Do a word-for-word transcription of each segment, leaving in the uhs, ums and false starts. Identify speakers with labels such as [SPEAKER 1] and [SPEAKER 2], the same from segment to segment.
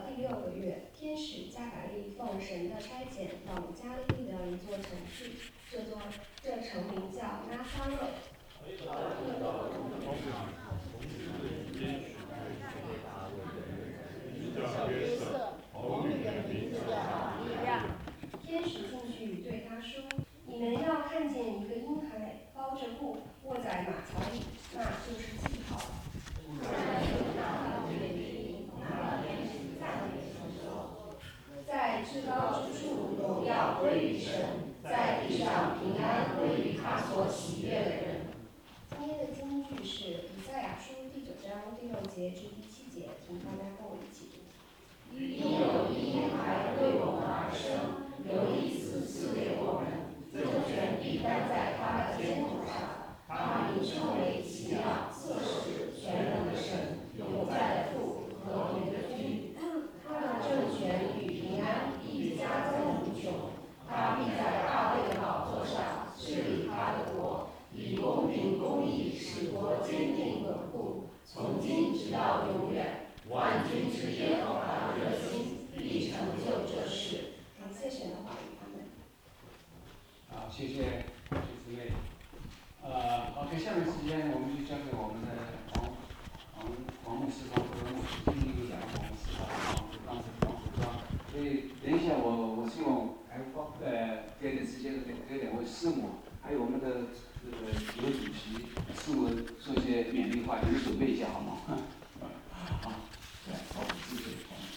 [SPEAKER 1] 第六个月，天使加百利奉神的差遣，往加利利的一座城去，这座这城名叫拿撒勒。天使进去对他说：“你们要看见一个婴孩包着布卧在马槽里，那就是记号。”在至高之处荣耀归于神，在地上平安归于他所喜悦的人。今天的金句是以赛亚书第九章第六节至第七节，请大家跟我一起读。因有一婴孩为我们而生，有一子赐给我们，政权必担在他的肩头上。他名称为奇妙、测试、全能的神，永在的父，和平的君。他的政权与平安必加增无穷。他必在大卫的宝座上治理他的国，以公平公义使国坚定稳固，从今直到永远。万军之耶和华的热心必成就这事。感谢神的话语，阿们。
[SPEAKER 2] 好，谢谢谢姊妹。呃，OK， 下面时间我们就交给我们的王王王牧师、王和牧师，今天有两个王牧师啊，王当时王服装，所以等一下我我希望还包呃给点时间给给两位师母，还有我们的这个刘主席师母说一些勉励话，你们准备一下好吗？好，对，好，谢谢。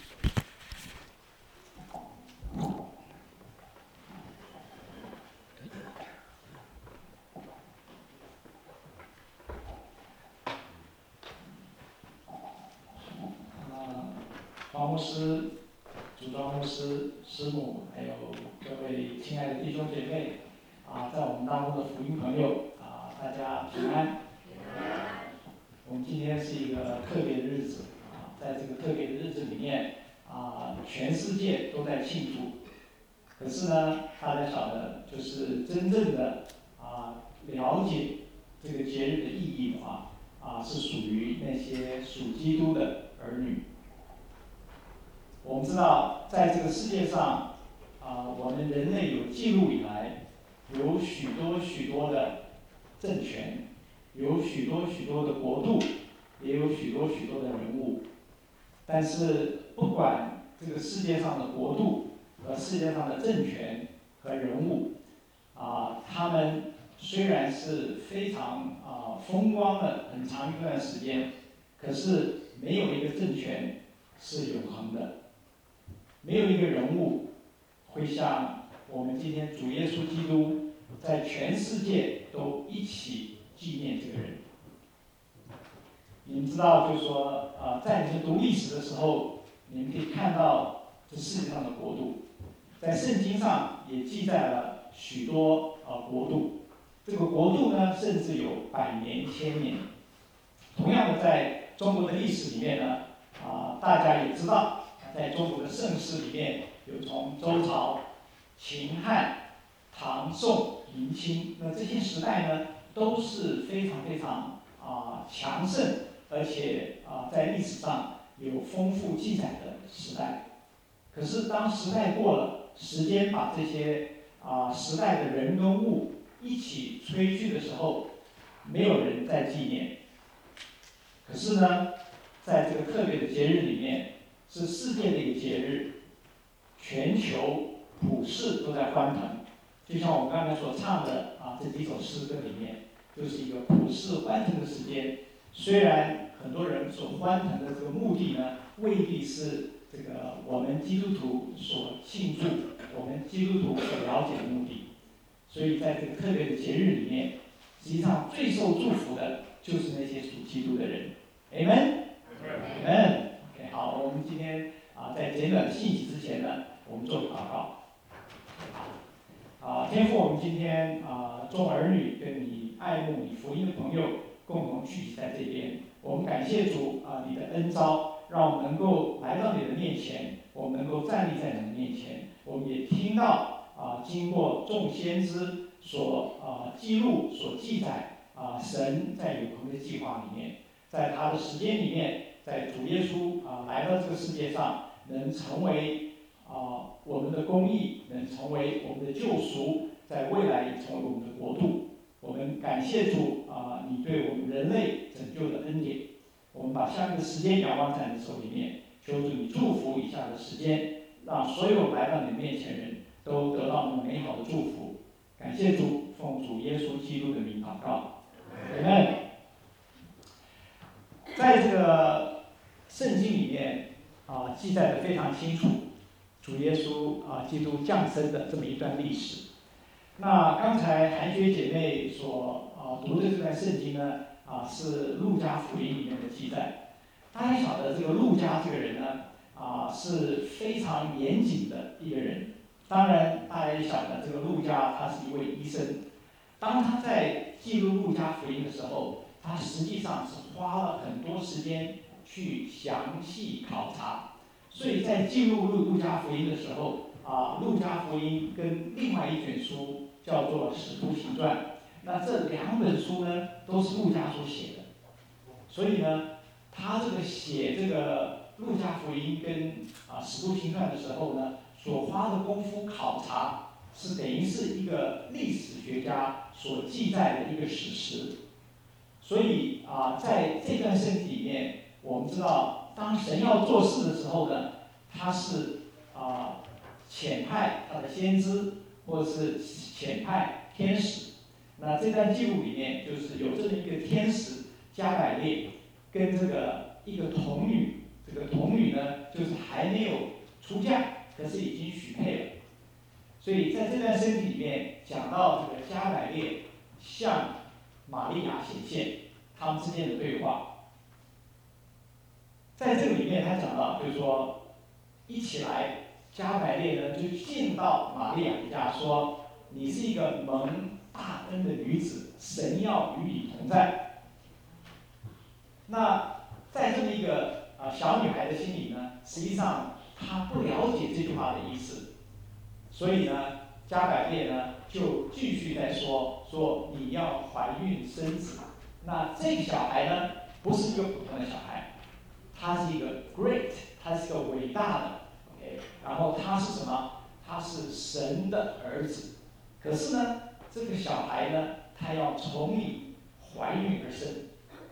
[SPEAKER 3] 王牧师、主庄牧师、师母，还有各位亲爱的弟兄姐妹，啊，在我们当中的福音朋友，啊，大家平安。我们今天是一个特别的日子，啊，在这个特别的日子里面，啊，全世界都在庆祝。可是呢，大家晓得，就是真正的啊了解这个节日的意义的话，啊，是属于那些属基督的儿女。我们知道，在这个世界上，啊，我们人类有记录以来，有许多许多的政权，有许多许多的国度，也有许多许多的人物。但是，不管这个世界上的国度和世界上的政权和人物，啊，他们虽然是非常啊风光的很长一段时间，可是没有一个政权是永恒的。没有一个人物会像我们今天主耶稣基督在全世界都一起纪念这个人。你们知道，就是说，呃，在你们读历史的时候，你们可以看到这世界上的国度，在圣经上也记载了许多呃国度。这个国度呢，甚至有百年、千年。同样的，在中国的历史里面呢，啊、呃，大家也知道。在中国的盛世里面，有从周朝、秦汉、唐宋、明清，那这些时代呢，都是非常非常啊、呃、强盛，而且啊、呃、在历史上有丰富记载的时代。可是当时代过了，时间把这些啊、呃、时代的人跟物一起吹去的时候，没有人再纪念。可是呢，在这个特别的节日里面，是世界的一个节日，全球普世都在欢腾，就像我们刚才所唱的啊这几首诗歌里面，就是一个普世欢腾的时间。虽然很多人所欢腾的这个目的呢，未必是这个我们基督徒所庆祝、我们基督徒所了解的目的，所以在这个特别的节日里面，实际上最受祝福的就是那些属基督的人。Amen。Amen。OK， 好，我们今天啊，在简短的信息之前呢，我们做个祷告。啊，天父，我们今天啊，众儿女跟你爱慕你福音的朋友共同聚集在这边，我们感谢主啊，你的恩召，让我们能够来到你的面前，我们能够站立在你的面前，我们也听到啊，经过众先知所啊记录、所记载啊，神在永恒的计划里面，在他的时间里面。在主耶稣啊来到这个世界上， 能成为啊我们的公义，能成为我们的救赎，在未来也成为我们的国度。我们感谢主啊，你对我们人类拯救的恩典。我们把下面的时间仰望在你手里面，求主你祝福以下的时间，让所有来到你面前人都得到那美好的祝福。感谢主，奉主耶稣基督的名祷告。Amen。在这个圣经里面啊，记载的非常清楚，主耶稣啊基督降生的这么一段历史。那刚才韩学姐妹所啊读的这段圣经呢，啊是路加福音里面的记载。大家晓得这个路加这个人呢，啊是非常严谨的一个人。当然，大家也晓得这个路加他是一位医生。当他在记录路加福音的时候，他实际上是花了很多时间去详细考察。所以在记录路路加福音的时候，啊，路加福音跟另外一卷书叫做《使徒行传》，那这两本书呢都是路加所写的。所以呢，他这个写这个路加福音跟啊《使徒行传》的时候呢，所花的功夫考察，是等于是一个历史学家所记载的一个史实。所以啊，在这段圣经里面，我们知道，当神要做事的时候呢，他是啊遣派他的先知，或者是遣派天使。那这段记录里面，就是有这么一个天使加百列，跟这个一个童女，这个童女呢，就是还没有出嫁，可是已经许配了。所以在这段圣经里面讲到这个加百列向玛利亚显现，他们之间的对话。在这个里面，他讲到，就是说，一起来，加百列呢就进到玛利亚的家，说：“你是一个蒙大恩的女子，神要与你同在。”那在这么一个啊、呃、小女孩的心里呢，实际上她不了解这句话的意思，所以呢，加百列呢就继续在说说你要怀孕生子。那这个小孩呢，不是一个普通的小孩。他是一个 great， 他是一个伟大的 ，OK， 然后他是什么？他是神的儿子。可是呢，这个小孩呢，他要从你怀孕而生。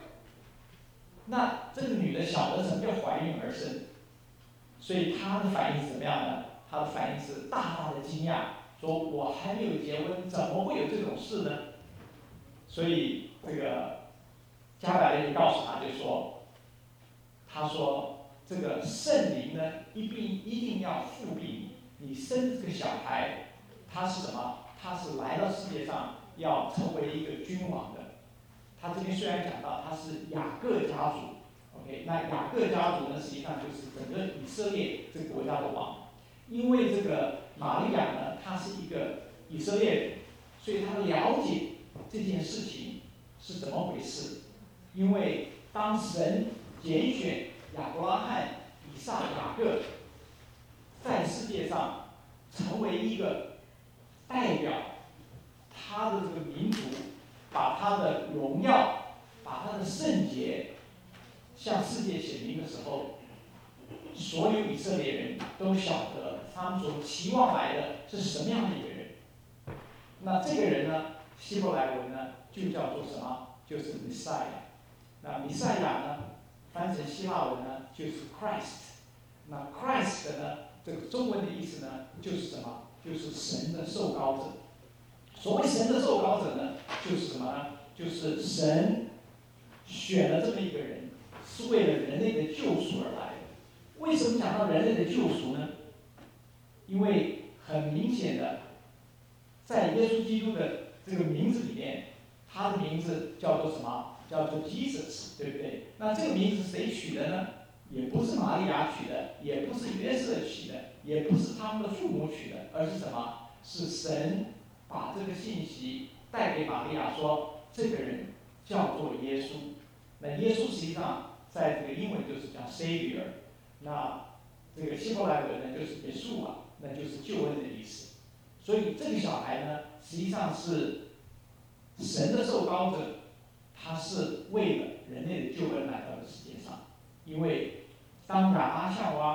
[SPEAKER 3] 那这个女的晓得什么叫怀孕而生，所以她的反应是怎么样呢？她的反应是大大的惊讶，说我还没有结婚，怎么会有这种事呢？所以这个加百列就告诉他，就说。他说：“这个圣灵呢，一定一定要复庇你。你生这个小孩，他是什么？他是来到世界上要成为一个君王的。他这边虽然讲到他是雅各家族 ，OK， 那雅各家族呢，实际上就是整个以色列这个国家的王。因为这个玛利亚呢，她是一个以色列人，所以她了解这件事情是怎么回事。因为当神拣选亚伯拉罕、以撒、雅各，在世界上成为一个代表他的这个民族，把他的荣耀、把他的圣洁向世界显明的时候，所有以色列人都晓得他们所期望来的是什么样的一个人。那这个人呢，希伯来文呢就叫做什么？就是 Messiah。那弥赛亚呢，翻成希腊文呢就是 Christ。那 Christ 呢，这个中文的意思呢就是什么？就是神的受膏者。所谓神的受膏者呢，就是什么呢？就是神选了这么一个人，是为了人类的救赎而来的。为什么讲到人类的救赎呢？因为很明显的，在耶稣基督的这个名字里面，他的名字叫做什么？叫做 Jesus， 对不对？那这个名字谁取的呢？也不是玛利亚取的，也不是约瑟取的，也不是他们的父母取的，而是什么？是神把这个信息带给玛利亚，说这个人叫做耶稣。那耶稣实际上在这个英文就是叫 Savior， 那这个希伯来文呢就是耶稣啊，那就是救恩的意思。所以这个小孩呢，实际上是神的受膏者。他是为了人类的救恩来到了世界上，因为当亚当夏娃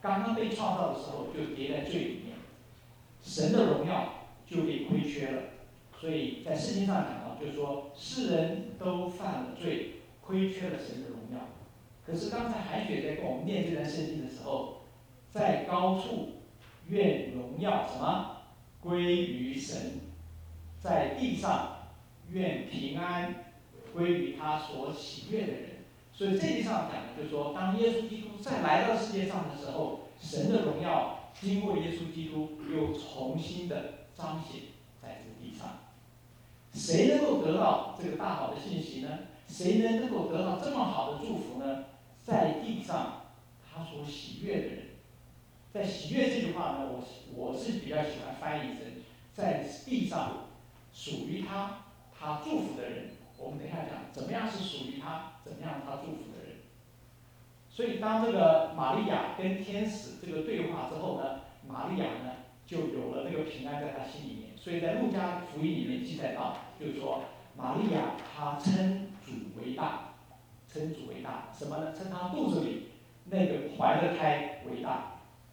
[SPEAKER 3] 刚刚被创造的时候就跌在罪里面，神的荣耀就被亏缺了。所以在圣经上讲到，就是说世人都犯了罪，亏缺了神的荣耀。可是刚才韩雪在跟我们念这段圣经的时候，在高处愿荣耀什么归于神，在地上愿平安归于他所喜悦的人。所以这地上讲的就是说，当耶稣基督再来到世界上的时候，神的荣耀经过耶稣基督又重新的彰显在这个地上。谁能够得到这个大好的信息呢？谁能够得到这么好的祝福呢？在地上他所喜悦的人。在喜悦这句话呢，我我是比较喜欢翻译成在地上属于他他祝福的人。我们等一下讲怎么样是属于他，怎么样他祝福的人。所以当这个玛利亚跟天使这个对话之后呢，玛利亚呢就有了那个平安在他心里面。所以在路加福音里面记载到，就是说玛利亚她称主为大，称主为大，什么呢？称她肚子里那个怀的胎为大。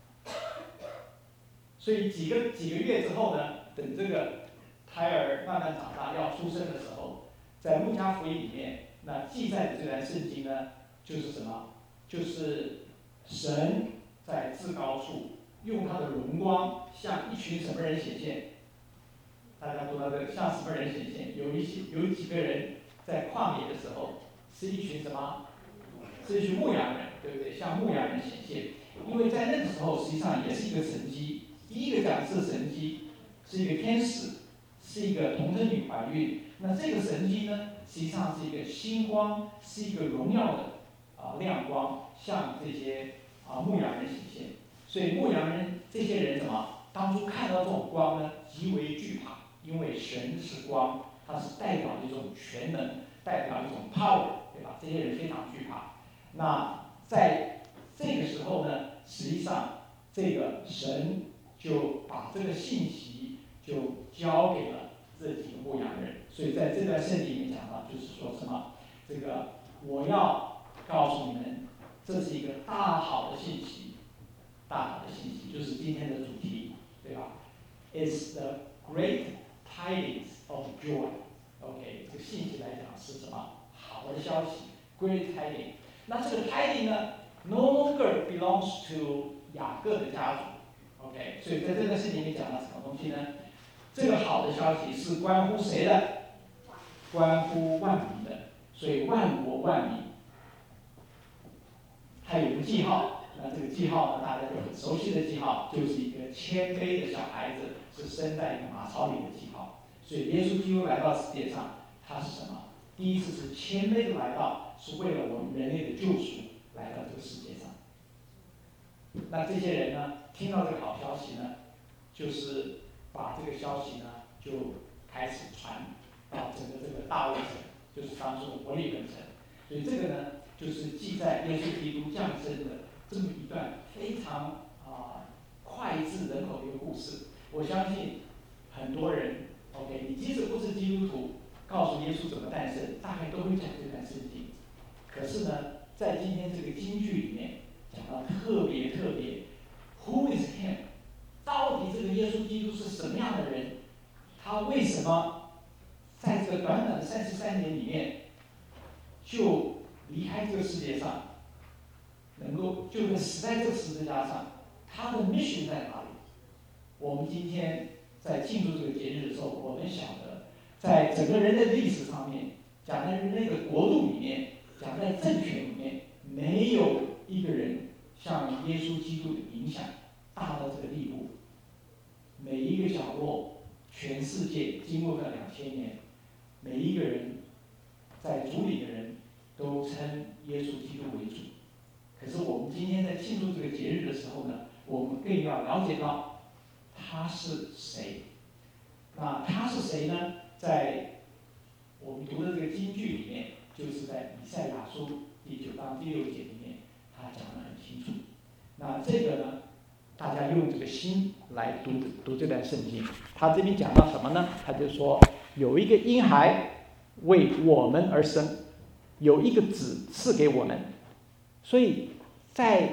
[SPEAKER 3] 所以几个几个月之后呢，等这个胎儿慢慢长大要出生的时候，在路加福音里面，那记载的这段圣经呢，就是什么？就是神在至高处用他的荣光向一群什么人显现？大家读到这个向什么人显现？有一些有几个人在旷野的时候，是一群什么？是一群牧羊人，对不对？向牧羊人显现。因为在那个时候，实际上也是一个神迹。第一个讲的是神迹，是一个天使，是一个童贞女怀孕。那这个神迹呢，实际上是一个星光，是一个荣耀的啊亮光，向这些啊牧羊人显现。所以牧羊人这些人怎么？当初看到这种光呢，极为惧怕，因为神是光，它是代表一种全能，代表一种 power， 对吧？这些人非常惧怕。那在这个时候呢，实际上这个神就把这个信息就交给了这几个牧羊人。所以在这段圣经里面讲到，就是说什么？这个我要告诉你们，这是一个大好的信息，大好的信息就是今天的主题，对吧 ？It's the great tidings of joy。OK， 这个信息来讲是什么？好的消息 ，great tidings。那这个 tiding 呢 ，no longer belongs to 雅各的家族。OK， 所以在这个事情里面讲了什么东西呢？这个好的消息是关乎谁的？关乎万民的，所以万国万民。它有一个记号，那这个记号呢，大家就很熟悉的记号，就是一个谦卑的小孩子，是生在一个马槽里的记号。所以耶稣基督来到世界上，他是什么？第一次是谦卑的来到，是为了我们人类的救赎来到这个世界上。那这些人呢，听到这个好消息呢，就是把这个消息呢就开始传到整个这个大卫城，就是当初的伯利恒城。所以这个呢，就是记载耶稣基督降生的这么一段非常啊、呃、脍炙人口的一个故事。我相信很多人 ，OK， 你即使不是基督徒，告诉耶稣怎么诞生，大概都会讲这段圣经。可是呢，在今天这个京剧里面讲到特别特别 ，Who is him？ 到底这个耶稣基督是什么样的人？他为什么在这个短短的三十三年里面就离开这个世界上，能够就死在这个十字架上？他的 mission 在哪里？我们今天在庆祝这个节日的时候，我们晓得，在整个人类的历史上面，讲在人类的国度里面，讲在政权里面，没有一个人像耶稣基督的影响大到这个地步。每一个角落，全世界经过这两千年，每一个人在主里的人都称耶稣基督为主。可是我们今天在庆祝这个节日的时候呢，我们更要了解到他是谁。那他是谁呢？在我们读的这个经句里面，就是在以赛亚书第九章第六节里面，他讲得很清楚。那这个呢，大家用这个心来读读这段圣经。他这边讲到什么呢？他就说有一个婴孩为我们而生，有一个子赐给我们。所以在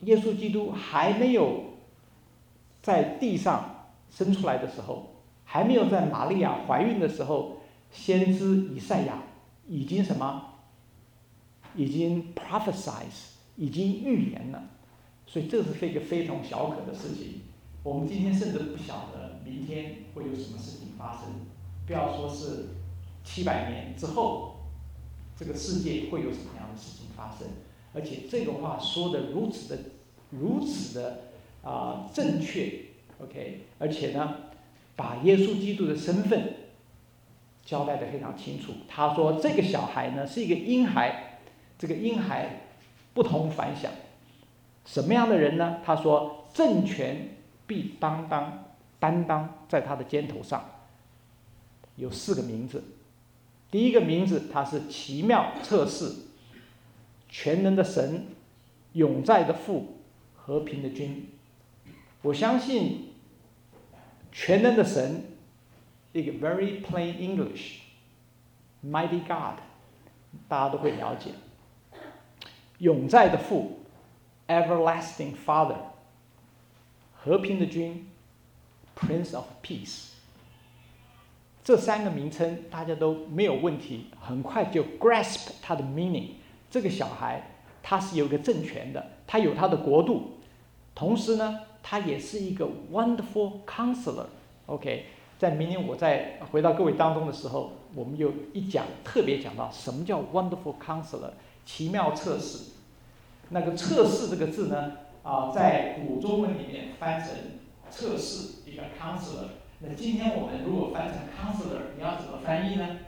[SPEAKER 4] 耶稣基督还没有在地上生出来的时候，还没有在玛利亚怀孕的时候，先知以赛亚已经什么？已经 prophesize， 已经预言了。所以这是一个非同小可的事情。我们今天甚至不晓得明天会有什么事情发生，不要说是七百年之后，这个世界会有什么样的事情发生。而且这个话说的如此的如此的啊、呃、正确 ，OK， 而且呢，把耶稣基督的身份交代得非常清楚。他说这个小孩呢是一个婴孩，这个婴孩不同凡响，什么样的人呢？他说政权必担当担当在他的肩头上，有四个名字。第一个名字他是奇妙策士，全能的神，永在的父，和平的君。我相信全能的神，一个 very plain English mighty God， 大家都会了解。永在的父 everlasting Father， 和平的君 Prince of Peace。这三个名称大家都没有问题，很快就 grasp 它的 meaning。这个小孩他是有一个政权的，他有他的国度，同时呢，他也是一个 wonderful counselor。OK， 在明年我再回到各位当中的时候，我们又一讲特别讲到什么叫 wonderful counselor， 奇妙策士。那个策士这个字呢，啊、呃，在古中文里面翻成策士，一个 counselor。那今天我们如果翻成 counselor， 你要怎么翻译呢？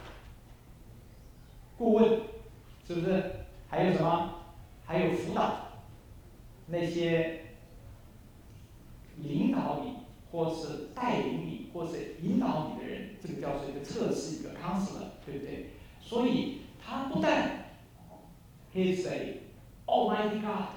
[SPEAKER 4] 顾问，是不是？还有什么？还有辅导，那些领导你，或是带领你，或是引导你的人，这个叫做一个策士，一个 counselor， 对不对？所以他不但 he is a Almighty God,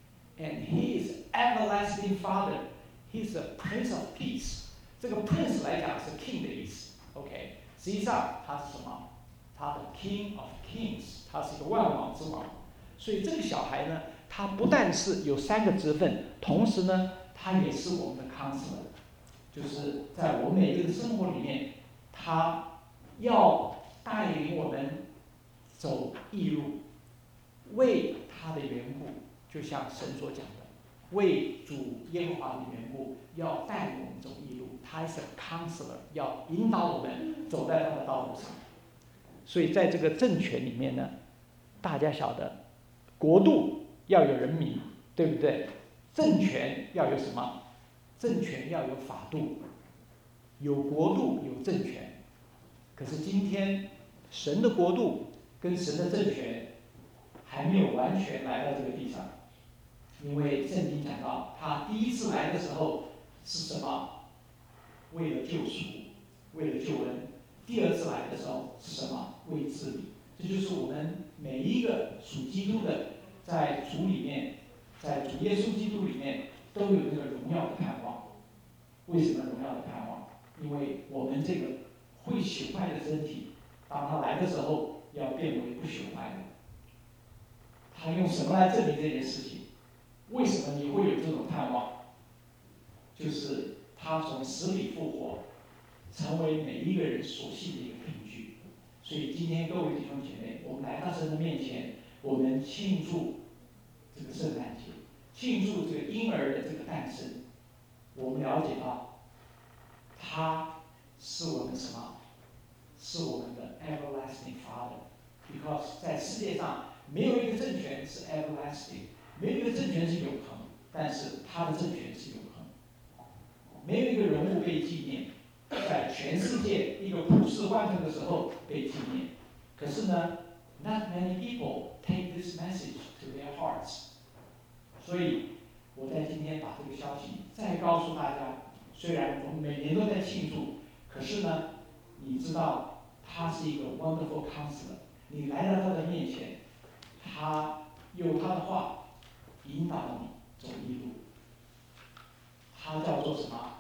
[SPEAKER 4] and he is everlasting Father, he is a Prince of Peace。这个 Prince 来讲是 King 的意思 ，OK， 实际上他是什么？他的 King of Kings， 他是一个万王之王。所以这个小孩呢，他不但是有三个职分，同时呢，他也是我们的 counselor， 就是在我们每个人的生活里面，他要带领我们走义路，为他的缘故，就像神所讲的，为主耶和华的缘故，要带领我们走义路。他是 counselor， 要引导我们走在他的道路上。所以在这个政权里面呢，大家晓得，国度要有人民，对不对？政权要有什么？政权要有法度，有国度，有政权。可是今天，神的国度跟神的政权还没有完全来到这个地上，因为圣经讲到，他第一次来的时候是什么？为了救赎，为了救恩。第二次来的时候是什么？为治理。这就是我们每一个属基督的，在主里面，在主耶稣基督里面，都有这个荣耀的盼望。为什么荣耀的盼望？因为我们这个会朽坏的身体，当他来的时候，要变为不朽坏的。他用什么来证明这件事情？为什么你会有这种盼望？就是他从死里复活，成为每一个人所信的一个凭据。所以今天各位弟兄姐妹，我们来到神的面前，我们庆祝这个圣诞节，庆祝这个婴儿的这个诞生。我们了解到，他是我们什么？是我们的 everlasting Father。Because 在世界上没有一个政权是 everlasting， 没有一个政权是永恒，但是他的政权是永恒。没有一个人物被纪念，在全世界一个普世万能的时候被纪念。可是呢 ，not many people take this message to their hearts。所以我在今天把这个消息再告诉大家。虽然我们每年都在庆祝，可是呢，你知道他是一个 wonderful counselor。你来到他的面前，他有他的话引导你走一路。他叫做什么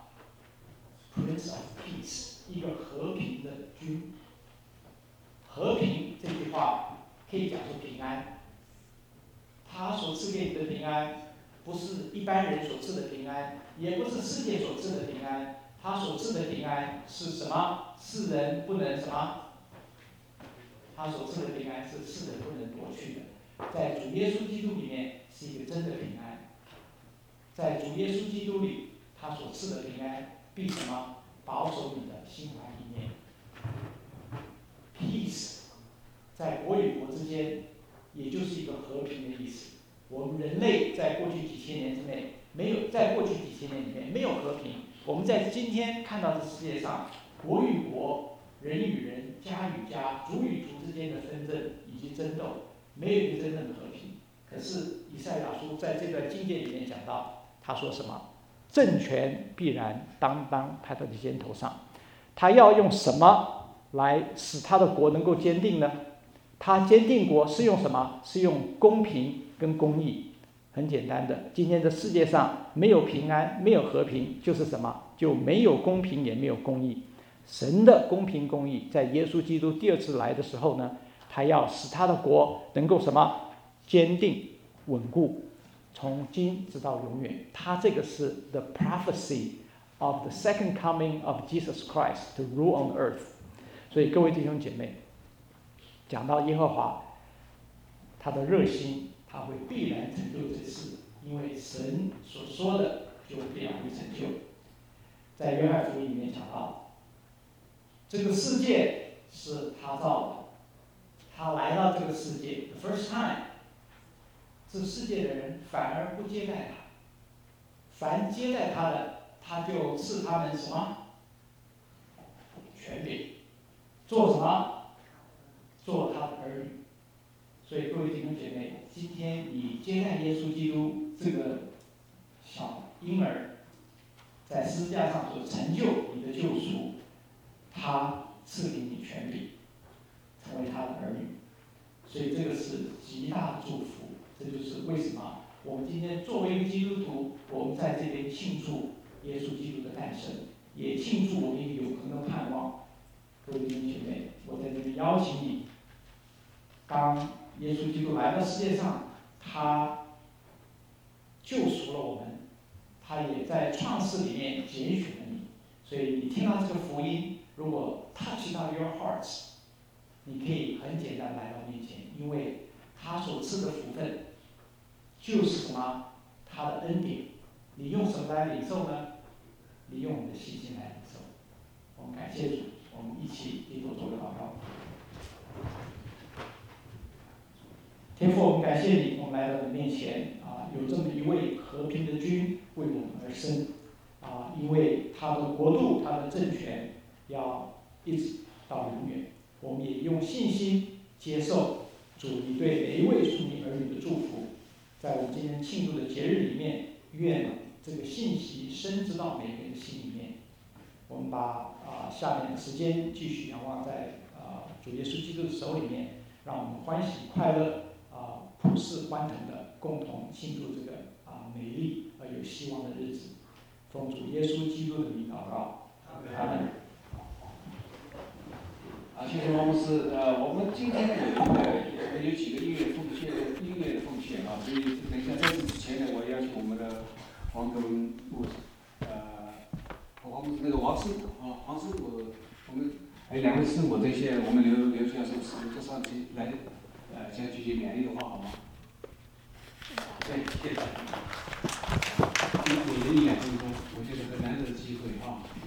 [SPEAKER 4] ？Prince of Peace， 一个和平的君。和平这句话可以讲作平安。他所赐给你的平安， 一般人所赐的平安，也不是世界所赐的平安。他所赐的平安是什么？世人不能什么？他所赐的平安是世人不能夺去的。在主耶稣基督里面是一个真的平安，在主耶稣基督里，他所赐的平安必什么？保守你的心怀意念。Peace， 在国与国之间，也就是一个和平的意思。我们人类在过去几千年之内，没有在过去几千年里面没有和平。我们在今天看到这世界上，国与国、人与人、家与家、族与族之间的纷争以及争斗，没有一个真正的和平。可是以赛亚书在这段经节里面讲到，他说什么？政权必然当当派到你肩头上。他要用什么来使他的国能够坚定呢？他坚定国是用什么？是用公平跟公义。很简单的，今天的世界上没有平安，没有和平，就是什么？就没有公平，也没有公义。神的公平公义，在耶稣基督第二次来的时候呢，他要使他的国能够什么？坚定稳固，从今直到永远。他这个是 the prophecy of the second coming of Jesus Christ to rule on earth。 所以各位弟兄姐妹，讲到耶和华他的热心，他会必然成就这事，因为神所说的就必然会成就。在约翰福音里面讲到，这个世界是他造的，他来到这个世界 the first time， 这世界的人反而不接待他，凡接待他的，他就赐他们什么？权柄。做什么？做他的儿女。所以各位弟兄姐妹，今天你接待耶稣基督这个小婴儿，在十字架上所成就你的救赎，他赐给你权柄，成为他的儿女。所以这个是极大的祝福。这就是为什么我们今天作为一个基督徒，我们在这边庆祝耶稣基督的诞生，也庆祝我们一个永恒的盼望。各位弟兄姐妹，我在这里邀请你，当耶稣基督来到世界上，他救赎了我们，他也在创世里面拣选了你。所以你听到这个福音，如果 touch 到 your hearts， 你可以很简单来到面前，因为他所赐的福分就是什么？他的恩典。你用什么来领受呢？你用你的信心来领受。我们感谢主，我们一起低头做个祷告。天父，我们感谢你，我们来到你面前啊，有这么一位和平的君为我们而生啊，因为他的国度、他的政权要一直到永远。我们也用信心接受主你对每一位属你儿女的祝福。在我们今天庆祝的节日里面，愿这个信息深知到每个人的心里面。我们把啊下面的时间继续仰望在啊主耶稣基督的手里面，让我们欢喜快乐啊普世欢腾的共同庆祝这个啊美丽而有希望的日子。奉主耶稣基督的名祷告，阿门。
[SPEAKER 2] 啊，谢谢王牧师。呃，我们今天有一个有几个音乐奉献，音乐的奉献啊，所以等一下在此之前呢，我要求我们的黄德文牧师，呃，黄牧师那个王师傅啊，黄师傅，我们还有两位师傅这些，我们留留出来，是不是？这上去来，呃，讲几句勉励的话好吗？对，谢谢。一每人一两分钟，我觉得很难得的机会啊。